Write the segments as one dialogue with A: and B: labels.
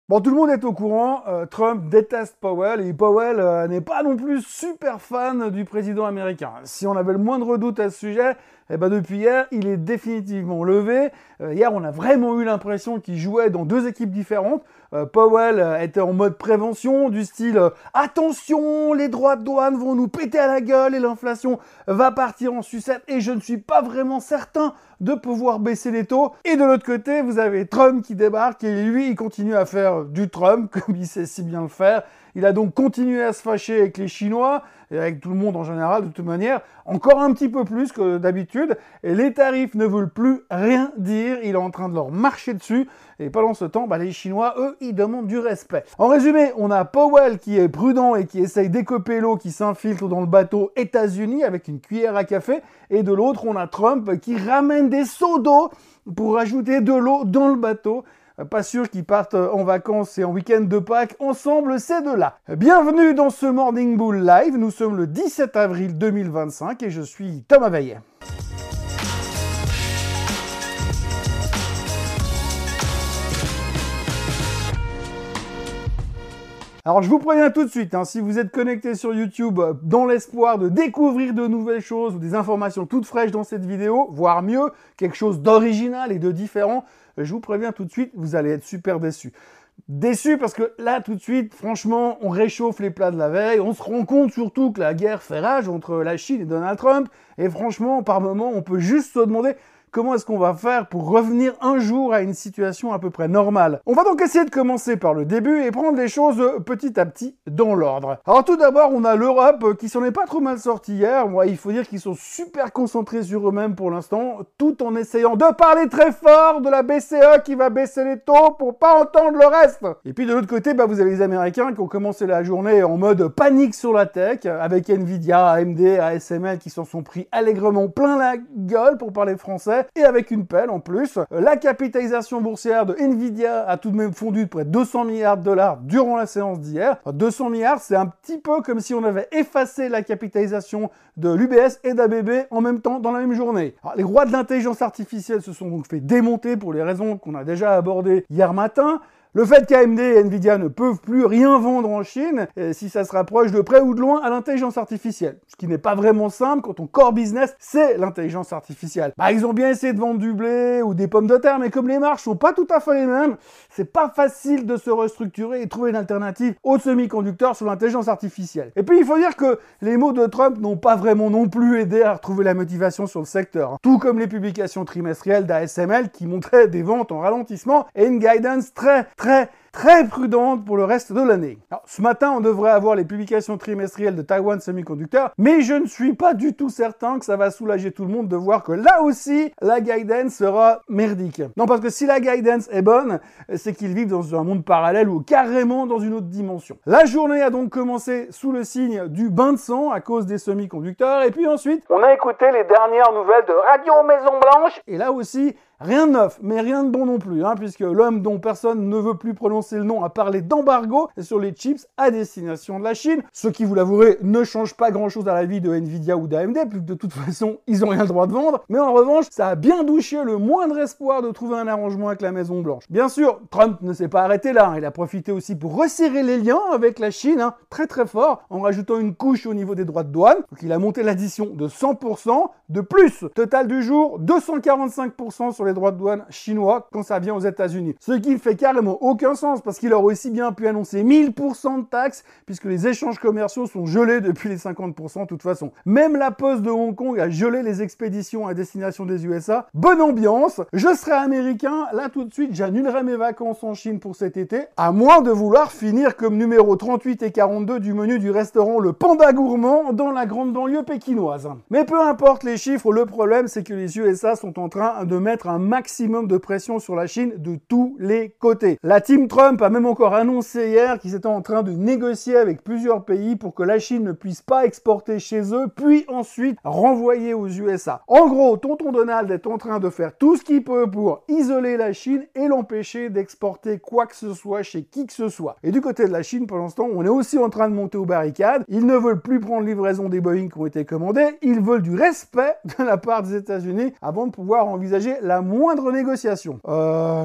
A: Bon, tout le monde est au courant, Trump déteste Powell et Powell n'est pas non plus super fan du président américain. Si on avait le moindre doute à ce sujet, eh ben depuis hier, il est définitivement levé. Hier, on a vraiment eu l'impression qu'il jouait dans deux équipes différentes. Powell était en mode prévention, du style attention, les droits de douane vont nous péter à la gueule et l'inflation va partir en sucette et je ne suis pas vraiment certain de pouvoir baisser les taux. Et de l'autre côté, vous avez Trump qui débarque et lui, il continue à faire du Trump comme il sait si bien le faire. Il a donc continué à se fâcher avec les Chinois et avec tout le monde en général, de toute manière, encore un petit peu plus que d'habitude. Et les tarifs ne veulent plus rien dire. Il est en train de leur marcher dessus. Et pendant ce temps, les Chinois, eux, ils demandent du respect. En résumé, on a Powell qui est prudent et qui essaye d'écoper l'eau qui s'infiltre dans le bateau États-Unis avec une cuillère à café. Et de l'autre, on a Trump qui ramène des seaux d'eau pour ajouter de l'eau dans le bateau. Pas sûr qu'ils partent en vacances et en week-end de Pâques ensemble, ces deux-là. Bienvenue dans ce Morning Bull Live. Nous sommes le 17 avril 2025 et je suis Thomas Veillet. Alors je vous préviens tout de suite, si vous êtes connecté sur YouTube dans l'espoir de découvrir de nouvelles choses ou des informations toutes fraîches dans cette vidéo, voire mieux, quelque chose d'original et de différent, je vous préviens tout de suite, vous allez être super déçus. Déçus parce que là, tout de suite, franchement, on réchauffe les plats de la veille, on se rend compte surtout que la guerre fait rage entre la Chine et Donald Trump, et franchement, par moment, on peut juste se demander comment est-ce qu'on va faire pour revenir un jour à une situation à peu près normale. On va donc essayer de commencer par le début et prendre les choses petit à petit dans l'ordre. Alors tout d'abord, on a l'Europe qui s'en est pas trop mal sortie hier. Il faut dire qu'ils sont super concentrés sur eux-mêmes pour l'instant, tout en essayant de parler très fort de la BCE qui va baisser les taux pour pas entendre le reste. Et puis de l'autre côté, vous avez les Américains qui ont commencé la journée en mode panique sur la tech, avec Nvidia, AMD, ASML qui s'en sont pris allègrement plein la gueule pour parler français. Et avec une pelle en plus. La capitalisation boursière de Nvidia a tout de même fondu de près de 200 milliards de dollars durant la séance d'hier. 200 milliards, c'est un petit peu comme si on avait effacé la capitalisation de l'UBS et d'ABB en même temps dans la même journée. Alors, les rois de l'intelligence artificielle se sont donc fait démonter pour les raisons qu'on a déjà abordées hier matin. Le fait qu'AMD et Nvidia ne peuvent plus rien vendre en Chine, si ça se rapproche de près ou de loin à l'intelligence artificielle. Ce qui n'est pas vraiment simple quand ton core business, c'est l'intelligence artificielle. Ils ont bien essayé de vendre du blé ou des pommes de terre, mais comme les marges sont pas tout à fait les mêmes, c'est pas facile de se restructurer et trouver une alternative aux semi-conducteurs sur l'intelligence artificielle. Et puis, il faut dire que les mots de Trump n'ont pas vraiment non plus aidé à retrouver la motivation sur le secteur. Tout comme les publications trimestrielles d'ASML qui montraient des ventes en ralentissement et une guidance très prudente pour le reste de l'année. Alors, ce matin, on devrait avoir les publications trimestrielles de Taiwan Semiconductor, mais je ne suis pas du tout certain que ça va soulager tout le monde de voir que là aussi, la guidance sera merdique. Non, parce que si la guidance est bonne, c'est qu'ils vivent dans un monde parallèle ou carrément dans une autre dimension. La journée a donc commencé sous le signe du bain de sang à cause des semi-conducteurs, et puis ensuite, on a écouté les dernières nouvelles de Radio Maison Blanche, et là aussi, rien de neuf, mais rien de bon non plus, puisque l'homme dont personne ne veut plus prononcer le nom a parlé d'embargo sur les chips à destination de la Chine, ce qui, vous l'avouerez, ne change pas grand-chose à la vie de Nvidia ou d'AMD, puisque de toute façon, ils n'ont rien le droit de vendre, mais en revanche, ça a bien douché le moindre espoir de trouver un arrangement avec la Maison Blanche. Bien sûr, Trump ne s'est pas arrêté là, il a profité aussi pour resserrer les liens avec la Chine, très fort, en rajoutant une couche au niveau des droits de douane, donc il a monté l'addition de 100%, de plus, total du jour, 245% sur les droits de douane chinois quand ça vient aux États-Unis. Ce qui ne fait carrément aucun sens parce qu'il aurait aussi bien pu annoncer 1000% de taxes puisque les échanges commerciaux sont gelés depuis les 50% de toute façon. Même la Poste de Hong Kong a gelé les expéditions à destination des USA. Bonne ambiance, je serai américain, là tout de suite j'annulerai mes vacances en Chine pour cet été, à moins de vouloir finir comme numéro 38 et 42 du menu du restaurant Le Panda Gourmand dans la grande banlieue pékinoise. Mais peu importe les chiffres, le problème c'est que les USA sont en train de mettre un maximum de pression sur la Chine de tous les côtés. La team Trump a même encore annoncé hier qu'ils étaient en train de négocier avec plusieurs pays pour que la Chine ne puisse pas exporter chez eux, puis ensuite renvoyer aux USA. En gros, tonton Donald est en train de faire tout ce qu'il peut pour isoler la Chine et l'empêcher d'exporter quoi que ce soit chez qui que ce soit. Et du côté de la Chine, pour l'instant, on est aussi en train de monter aux barricades. Ils ne veulent plus prendre livraison des Boeing qui ont été commandés. Ils veulent du respect de la part des États-Unis avant de pouvoir envisager la moindre négociation.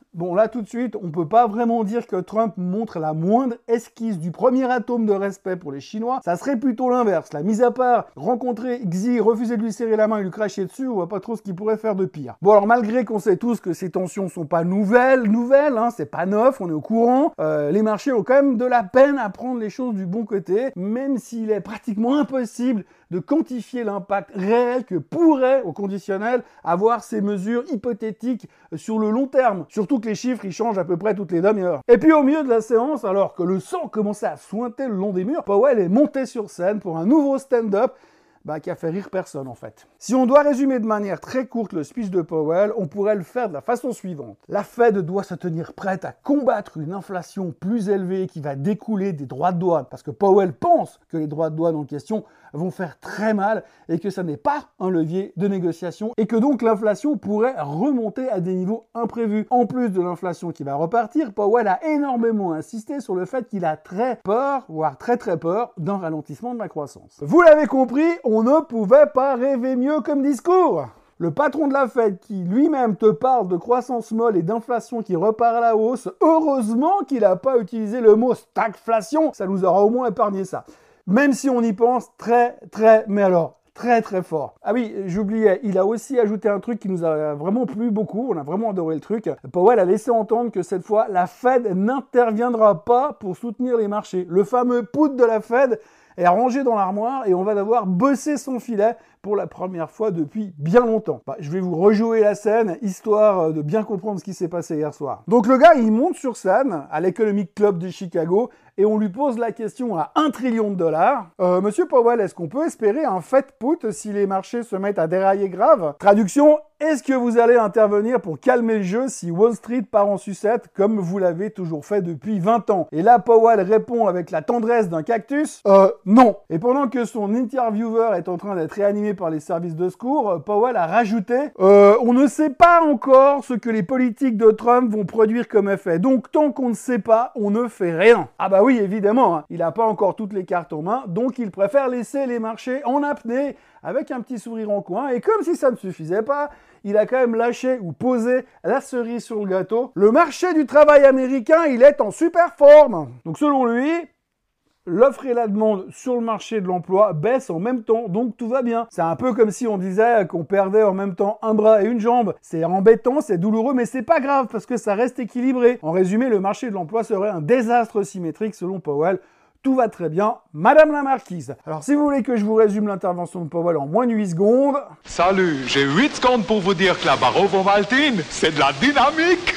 A: Bon, là, tout de suite, on peut pas vraiment dire que Trump montre la moindre esquisse du premier atome de respect pour les Chinois. Ça serait plutôt l'inverse. La mise à part, rencontrer Xi, refuser de lui serrer la main et lui cracher dessus, on voit pas trop ce qu'il pourrait faire de pire. Bon, alors, malgré qu'on sait tous que ces tensions sont pas nouvelles, hein, c'est pas neuf, on est au courant, les marchés ont quand même de la peine à prendre les choses du bon côté, même s'il est pratiquement impossible de quantifier l'impact réel que pourrait, au conditionnel, avoir ces mesures hypothétiques sur le long terme. Surtout que les chiffres, ils changent à peu près toutes les demi-heures. Et puis au milieu de la séance, alors que le sang commençait à sointer le long des murs, Powell est monté sur scène pour un nouveau stand-up qui a fait rire personne en fait. Si on doit résumer de manière très courte le speech de Powell, on pourrait le faire de la façon suivante. La Fed doit se tenir prête à combattre une inflation plus élevée qui va découler des droits de douane, parce que Powell pense que les droits de douane en question vont faire très mal et que ça n'est pas un levier de négociation et que donc l'inflation pourrait remonter à des niveaux imprévus. En plus de l'inflation qui va repartir, Powell a énormément insisté sur le fait qu'il a très peur, voire très peur, d'un ralentissement de la croissance. Vous l'avez compris, on ne pouvait pas rêver mieux comme discours. Le patron de la Fed qui lui-même te parle de croissance molle et d'inflation qui repart à la hausse, heureusement qu'il n'a pas utilisé le mot stagflation, ça nous aura au moins épargné ça. Même si on y pense très fort. Ah oui, j'oubliais, il a aussi ajouté un truc qui nous a vraiment plu beaucoup, on a vraiment adoré le truc. Powell a laissé entendre que cette fois, la Fed n'interviendra pas pour soutenir les marchés. Le fameux put de la Fed est rangé dans l'armoire et on va devoir bosser son filet pour la première fois depuis bien longtemps. Je vais vous rejouer la scène, histoire de bien comprendre ce qui s'est passé hier soir. Donc le gars, il monte sur scène à l'Economic Club de Chicago et on lui pose la question à $1 trillion. Monsieur Powell, est-ce qu'on peut espérer un Fed put si les marchés se mettent à dérailler grave? Traduction, est-ce que vous allez intervenir pour calmer le jeu si Wall Street part en sucette comme vous l'avez toujours fait depuis 20 ans? Et là, Powell répond avec la tendresse d'un cactus, non. Et pendant que son intervieweur est en train d'être réanimé par les services de secours, Powell a rajouté on ne sait pas encore ce que les politiques de Trump vont produire comme effet. Donc tant qu'on ne sait pas, on ne fait rien. Ah bah oui, évidemment, hein, il n'a pas encore toutes les cartes en main, donc il préfère laisser les marchés en apnée avec un petit sourire en coin. Et comme si ça ne suffisait pas, il a quand même lâché ou posé la cerise sur le gâteau. Le marché du travail américain, il est en super forme. Donc selon lui, l'offre et la demande sur le marché de l'emploi baissent en même temps, donc tout va bien. C'est un peu comme si on disait qu'on perdait en même temps un bras et une jambe. C'est embêtant, c'est douloureux, mais c'est pas grave parce que ça reste équilibré. En résumé, le marché de l'emploi serait un désastre symétrique selon Powell. Tout va très bien, Madame la Marquise. Alors, si vous voulez que je vous résume l'intervention de Powell en moins de 8 secondes...
B: Salut, j'ai 8 secondes pour vous dire que la Barreau-Vomaltine, c'est de la dynamique.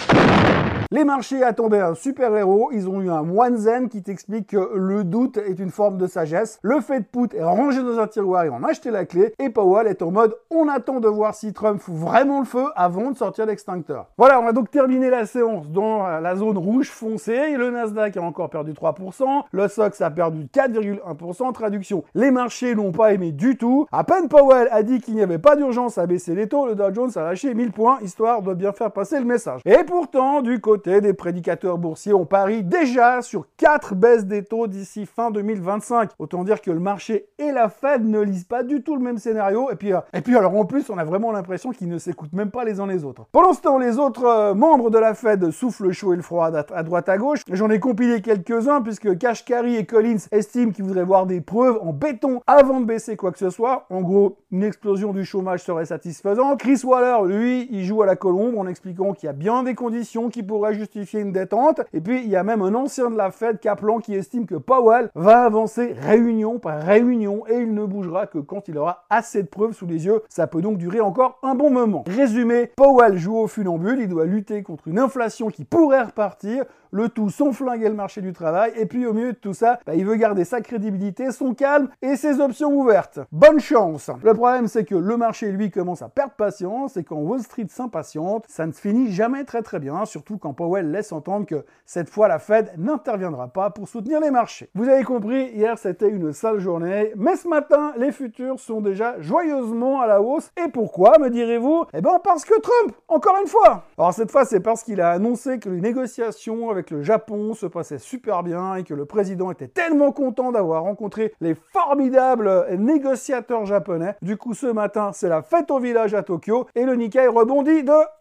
A: Les marchés attendaient un super-héros, ils ont eu un moine zen qui t'explique que le doute est une forme de sagesse, le Fed put est rangé dans un tiroir et on a acheté la clé, et Powell est en mode on attend de voir si Trump fout vraiment le feu avant de sortir l'extincteur. Voilà, on a donc terminé la séance dans la zone rouge foncée, le Nasdaq a encore perdu 3%, le SOX a perdu 4,1%, traduction, les marchés n'ont pas aimé du tout, à peine Powell a dit qu'il n'y avait pas d'urgence à baisser les taux, le Dow Jones a lâché 1000 points, histoire de bien faire passer le message. Et pourtant, du côté des prédicateurs boursiers, on parie déjà sur 4 baisses des taux d'ici fin 2025. Autant dire que le marché et la Fed ne lisent pas du tout le même scénario. Et puis alors en plus, on a vraiment l'impression qu'ils ne s'écoutent même pas les uns les autres. Pendant ce temps, les autres membres de la Fed soufflent le chaud et le froid à droite à gauche. J'en ai compilé quelques-uns puisque Kashkari et Collins estiment qu'ils voudraient voir des preuves en béton avant de baisser quoi que ce soit. En gros, une explosion du chômage serait satisfaisante. Chris Waller, lui, il joue à la colombe en expliquant qu'il y a bien des conditions qui pourraient justifier une détente. Et puis, il y a même un ancien de la Fed, Kaplan, qui estime que Powell va avancer réunion par réunion et il ne bougera que quand il aura assez de preuves sous les yeux. Ça peut donc durer encore un bon moment. Résumé, Powell joue au funambule, il doit lutter contre une inflation qui pourrait repartir, le tout sans flinguer le marché du travail, et puis au milieu de tout ça, il veut garder sa crédibilité, son calme et ses options ouvertes. Bonne chance! Le problème, c'est que le marché, lui, commence à perdre patience, et quand Wall Street s'impatiente, ça ne se finit jamais très bien, surtout quand Powell laisse entendre que cette fois, la Fed n'interviendra pas pour soutenir les marchés. Vous avez compris, hier, c'était une sale journée, mais ce matin, les futurs sont déjà joyeusement à la hausse. Et pourquoi, me direz-vous? Eh ben, parce que Trump, encore une fois! Alors cette fois, c'est parce qu'il a annoncé que les négociations avec le Japon se passaient super bien et que le président était tellement content d'avoir rencontré les formidables négociateurs japonais. Du coup, ce matin, c'est la fête au village à Tokyo et le Nikkei rebondit de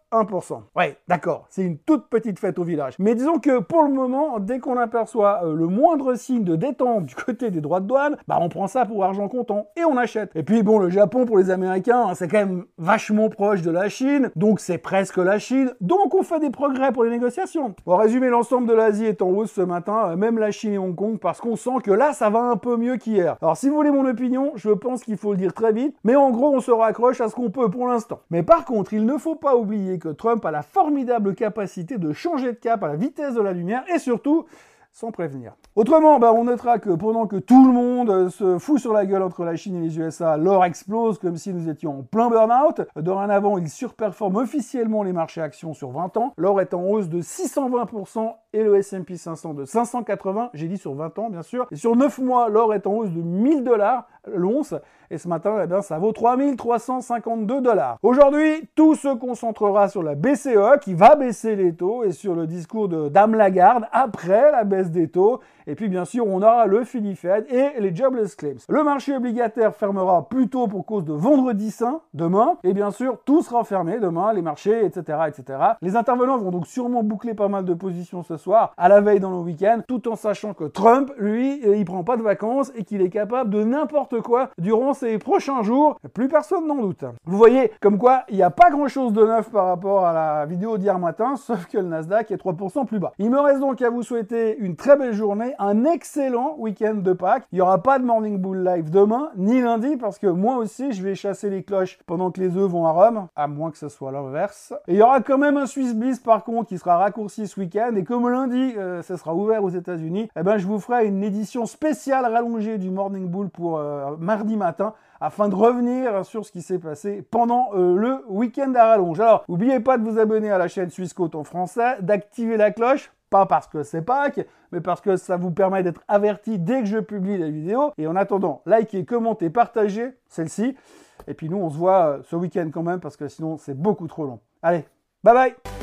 A: 1%. Ouais, d'accord, c'est une toute petite fête au village. Mais disons que pour le moment, dès qu'on aperçoit le moindre signe de détente du côté des droits de douane, bah on prend ça pour argent comptant et on achète. Et puis bon, le Japon pour les Américains, hein, c'est quand même vachement proche de la Chine, donc c'est presque la Chine, donc on fait des progrès pour les négociations. En résumé, l'ensemble de l'Asie est en hausse ce matin, même la Chine et Hong Kong, parce qu'on sent que là, ça va un peu mieux qu'hier. Alors si vous voulez mon opinion, je pense qu'il faut le dire très vite, mais en gros, on se raccroche à ce qu'on peut pour l'instant. Mais par contre, il ne faut pas oublier que Trump a la formidable capacité de changer de cap à la vitesse de la lumière, et surtout, sans prévenir. Autrement, on notera que pendant que tout le monde se fout sur la gueule entre la Chine et les USA, l'or explose comme si nous étions en plein burn-out. Dorénavant, il surperforme officiellement les marchés actions sur 20 ans. L'or est en hausse de 620% et le S&P 500 de 580, j'ai dit sur 20 ans bien sûr. Et sur 9 mois, l'or est en hausse de $1000 l'once. Et ce matin, ça vaut 3352 $. Aujourd'hui, tout se concentrera sur la BCE qui va baisser les taux et sur le discours de Dame Lagarde après la baisse des taux. Et puis bien sûr, on aura le Philly Fed et les Jobless Claims. Le marché obligataire fermera plus tôt pour cause de Vendredi Saint, demain. Et bien sûr, tout sera fermé demain, les marchés, etc., etc. Les intervenants vont donc sûrement boucler pas mal de positions ce soir, à la veille dans le week-end, tout en sachant que Trump, lui, il prend pas de vacances et qu'il est capable de n'importe quoi durant ces prochains jours. Plus personne n'en doute. Vous voyez, comme quoi, il n'y a pas grand-chose de neuf par rapport à la vidéo d'hier matin, sauf que le Nasdaq est 3% plus bas. Il me reste donc à vous souhaiter une très belle journée, un excellent week-end de Pâques. Il n'y aura pas de Morning Bull Live demain, ni lundi, parce que moi aussi, je vais chasser les cloches pendant que les œufs vont à Rome, à moins que ce soit l'inverse. Et il y aura quand même un Swiss Bliss, par contre, qui sera raccourci ce week-end, et comme lundi, ça sera ouvert aux États-Unis, je vous ferai une édition spéciale rallongée du Morning Bull pour mardi matin, afin de revenir sur ce qui s'est passé pendant le week-end à rallonge. Alors, n'oubliez pas de vous abonner à la chaîne Suisse Côte en français, d'activer la cloche, pas parce que c'est Pâques, mais parce que ça vous permet d'être averti dès que je publie la vidéo. Et en attendant, likez, commentez, partagez celle-ci. Et puis nous, on se voit ce week-end quand même, parce que sinon, c'est beaucoup trop long. Allez, bye bye!